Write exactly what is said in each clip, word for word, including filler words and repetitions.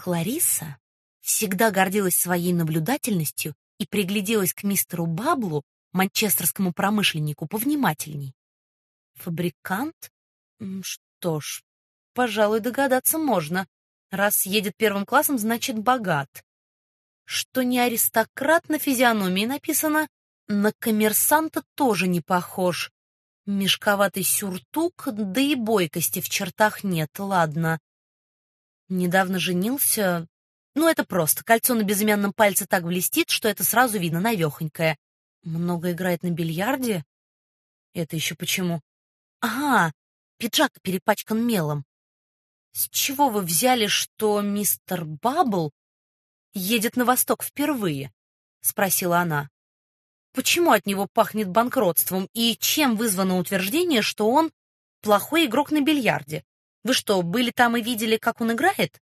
Кларисса всегда гордилась своей наблюдательностью и пригляделась к мистеру Баблу, манчестерскому промышленнику, повнимательней. Фабрикант? М, Что ж, пожалуй, догадаться можно. Раз едет первым классом, значит, богат. Что не аристократ, на физиономии написано, на коммерсанта тоже не похож. Мешковатый сюртук, да и бойкости в чертах нет, ладно. Недавно женился. Ну, это просто. Кольцо на безымянном пальце так блестит, что это сразу видно, навехонькое. Много играет на бильярде? Это еще почему? Ага, пиджак перепачкан мелом. С чего вы взяли, что мистер Баббл едет на восток впервые? Спросила она. Почему от него пахнет банкротством и чем вызвано утверждение, что он плохой игрок на бильярде? Вы что, были там и видели, как он играет?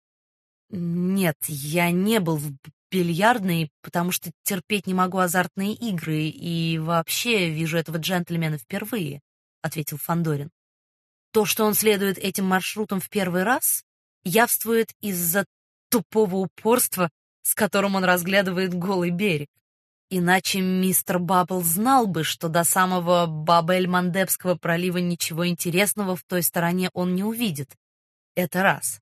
Нет, я не был в бильярдной, потому что терпеть не могу азартные игры и вообще вижу этого джентльмена впервые, ответил Фандорин. То, что он следует этим маршрутом в первый раз, явствует из-за тупого упорства, с которым он разглядывает голый берег. Иначе мистер Баббл знал бы, что до самого Баб-эль-Мандебского пролива ничего интересного в той стороне он не увидит. Это раз.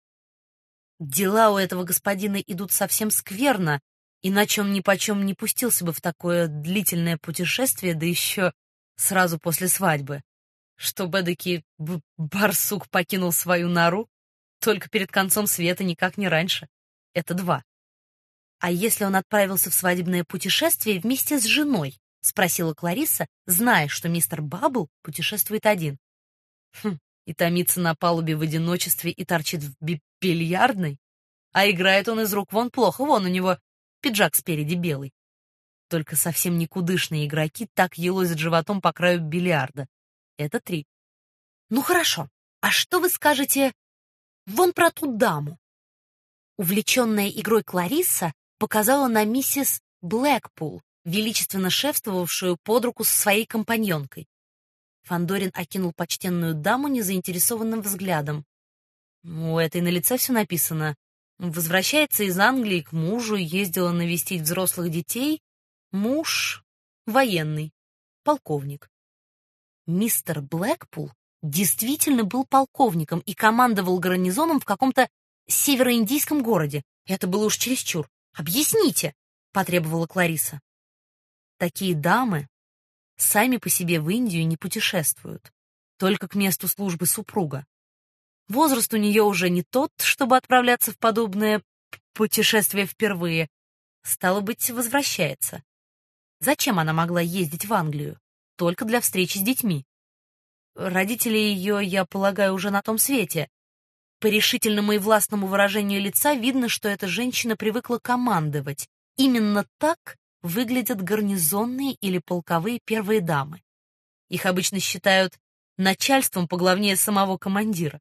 Дела у этого господина идут совсем скверно, иначе он нипочем не пустился бы в такое длительное путешествие, да еще сразу после свадьбы. Чтобы эдакий барсук покинул свою нору только перед концом света, никак не раньше. Это два. «А если он отправился в свадебное путешествие вместе с женой?» — спросила Кларисса, зная, что мистер Баббл путешествует один. Хм, и томится на палубе в одиночестве и торчит в би- бильярдной? А играет он из рук вон плохо, вон у него пиджак спереди белый. Только совсем никудышные игроки так елозят животом по краю бильярда. Это три. Ну хорошо, а что вы скажете вон про ту даму? Увлеченная игрой Кларисса показала на миссис Блэкпул, величественно шефствовавшую под руку со своей компаньонкой. Фандорин окинул почтенную даму незаинтересованным взглядом. У этой на лице все написано. Возвращается из Англии к мужу, ездила навестить взрослых детей. Муж военный, полковник. Мистер Блэкпул действительно был полковником и командовал гарнизоном в каком-то североиндийском городе. Это было уж чересчур. «Объясните!» — потребовала Кларисса. Такие дамы сами по себе в Индию не путешествуют, только к месту службы супруга. Возраст у нее уже не тот, чтобы отправляться в подобное путешествие впервые. Стало быть, возвращается. Зачем она могла ездить в Англию? Только для встречи с детьми. Родители ее, я полагаю, уже на том свете. По решительному и властному выражению лица видно, что эта женщина привыкла командовать. Именно так выглядят гарнизонные или полковые первые дамы. Их обычно считают начальством поглавнее самого командира.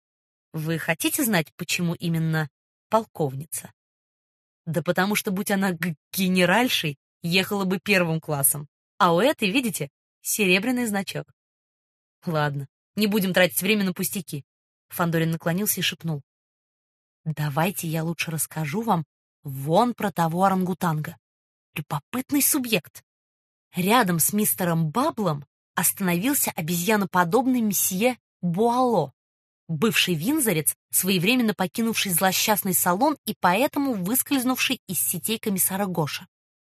Вы хотите знать, почему именно полковница? Да потому что, будь она генеральшей, ехала бы первым классом. А у этой, видите, серебряный значок. Ладно, не будем тратить время на пустяки. Фандорин наклонился и шепнул. Давайте я лучше расскажу вам вон про того орангутанга. Любопытный субъект. Рядом с мистером Бабблом остановился обезьяноподобный месье Буало, бывший виндзорец, своевременно покинувший злосчастный салон и поэтому выскользнувший из сетей комиссара Гоша.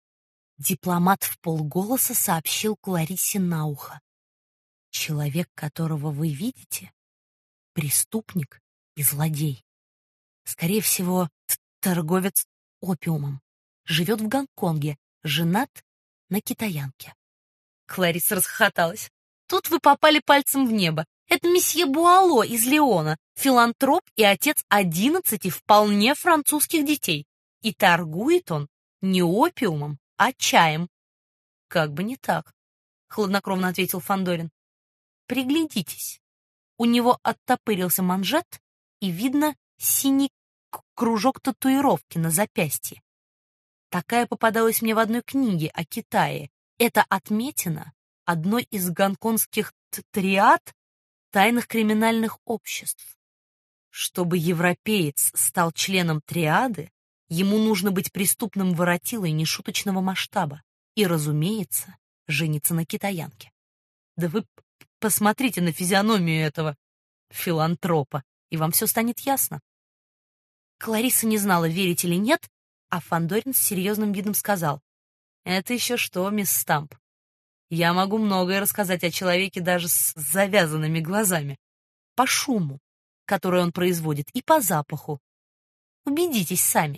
Дипломат вполголоса сообщил Клариссе на ухо. Человек, которого вы видите, преступник и злодей. Скорее всего, торговец опиумом. Живет в Гонконге, женат на китаянке. Кларисса расхохоталась. Тут вы попали пальцем в небо. Это месье Буало из Леона, филантроп и отец одиннадцати вполне французских детей. И торгует он не опиумом, а чаем. Как бы не так, хладнокровно ответил Фандорин. Приглядитесь. У него оттопырился манжет, и видно синий кружок татуировки на запястье. Такая попадалась мне в одной книге о Китае. Это отметина одной из гонконгских триад тайных криминальных обществ. Чтобы европеец стал членом триады, ему нужно быть преступным воротилой нешуточного масштаба и, разумеется, жениться на китаянке. Да вы посмотрите на физиономию этого филантропа, и вам все станет ясно. Клариса не знала, верить или нет, а Фандорин с серьезным видом сказал: «Это еще что, мисс Стамп? Я могу многое рассказать о человеке даже с завязанными глазами. По шуму, который он производит, и по запаху. Убедитесь сами».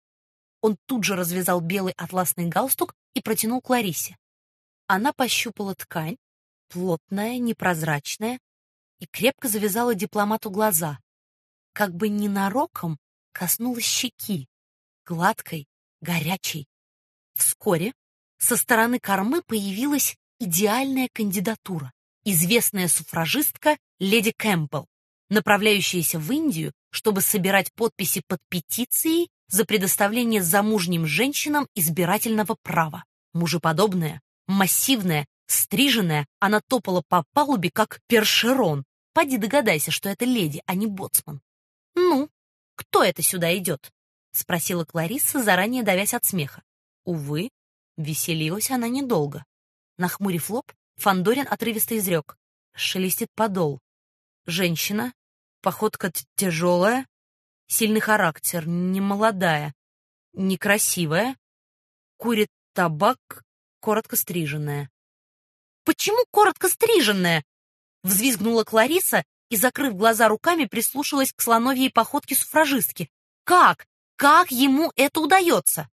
Он тут же развязал белый атласный галстук и протянул Кларисе. Она пощупала ткань, плотная, непрозрачная, и крепко завязала дипломату глаза. Как бы ненароком коснулась щеки, гладкой, горячей. Вскоре со стороны кормы появилась идеальная кандидатура, известная суфражистка леди Кэмпбелл, направляющаяся в Индию, чтобы собирать подписи под петицией за предоставление замужним женщинам избирательного права. Мужеподобная, массивная, стриженная, она топала по палубе, как першерон. Поди догадайся, что это леди, а не боцман. «Ну, кто это сюда идет?» — спросила Кларисса, заранее давясь от смеха. Увы, веселилась она недолго. Нахмурив лоб, Фандорин отрывисто изрек: шелестит подол. Женщина, походка тяжелая, сильный характер, немолодая, некрасивая, курит табак, коротко стриженная. «Почему коротко стриженная?» — взвизгнула Клариса и, закрыв глаза руками, прислушалась к слоновьей походке суфражистки. «Как? Как ему это удается?»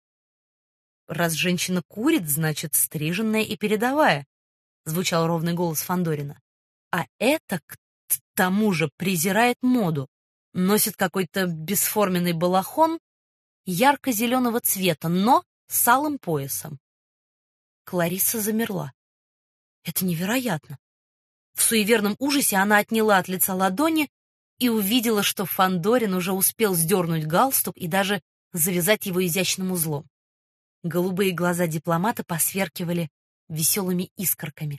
«Раз женщина курит, значит, стриженная и передовая», — звучал ровный голос Фандорина. «А это, к тому же, презирает моду, носит какой-то бесформенный балахон ярко-зеленого цвета, но с алым поясом». Клариса замерла. «Это невероятно!» В суеверном ужасе она отняла от лица ладони и увидела, что Фандорин уже успел сдернуть галстук и даже завязать его изящным узлом. Голубые глаза дипломата посверкивали веселыми искорками.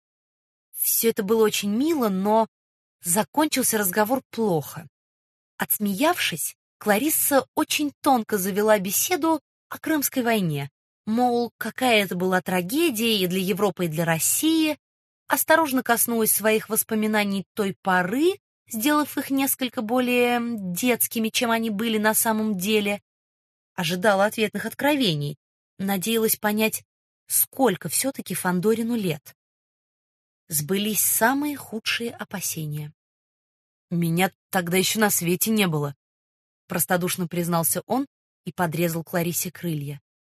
Все это было очень мило, но закончился разговор плохо. Отсмеявшись, Кларисса очень тонко завела беседу о Крымской войне. Мол, какая это была трагедия и для Европы, и для России. Осторожно коснулась своих воспоминаний той поры, сделав их несколько более детскими, чем они были на самом деле. Ожидала ответных откровений. Надеялась понять, сколько все-таки Фандорину лет. Сбылись самые худшие опасения. «Меня тогда еще на свете не было», — простодушно признался он и подрезал Кларисе крылья.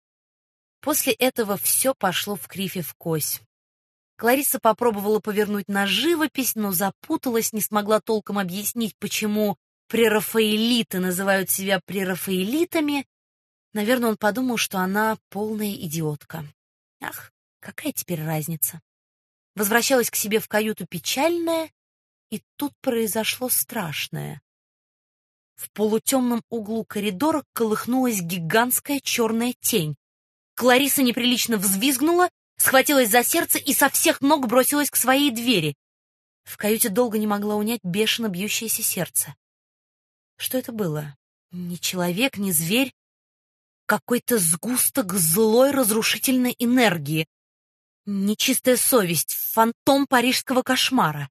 После этого все пошло в кривь и в кось. Клариса попробовала повернуть на живопись, но запуталась, не смогла толком объяснить, почему прерафаэлиты называют себя прерафаэлитами. Наверное, он подумал, что она полная идиотка. Ах, какая теперь разница? Возвращалась к себе в каюту печальная, и тут произошло страшное. В полутемном углу коридора колыхнулась гигантская черная тень. Клариса неприлично взвизгнула, схватилась за сердце и со всех ног бросилась к своей двери. В каюте долго не могла унять бешено бьющееся сердце. Что это было? Ни человек, ни зверь. Какой-то сгусток злой разрушительной энергии. Нечистая совесть, фантом парижского кошмара.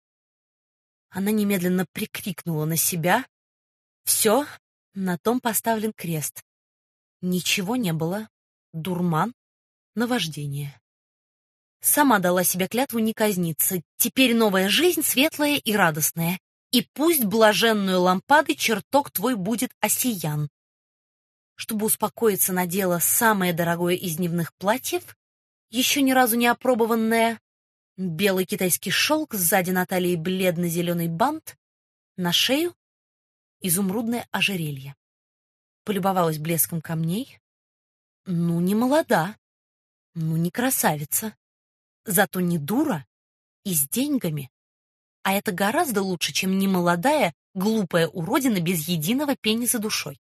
Она немедленно прикрикнула на себя. Все, на том поставлен крест. Ничего не было. Дурман, наваждение. Сама дала себе клятву не казниться. Теперь новая жизнь светлая и радостная. И пусть блаженную лампады чертог твой будет осиян. Чтобы успокоиться, надела самое дорогое из дневных платьев, еще ни разу не опробованное, белый китайский шелк, сзади на талии бледно-зеленый бант, на шею изумрудное ожерелье. Полюбовалась блеском камней. Ну, не молода, ну, не красавица, зато не дура и с деньгами. А это гораздо лучше, чем немолодая, глупая уродина без единого пени за душой.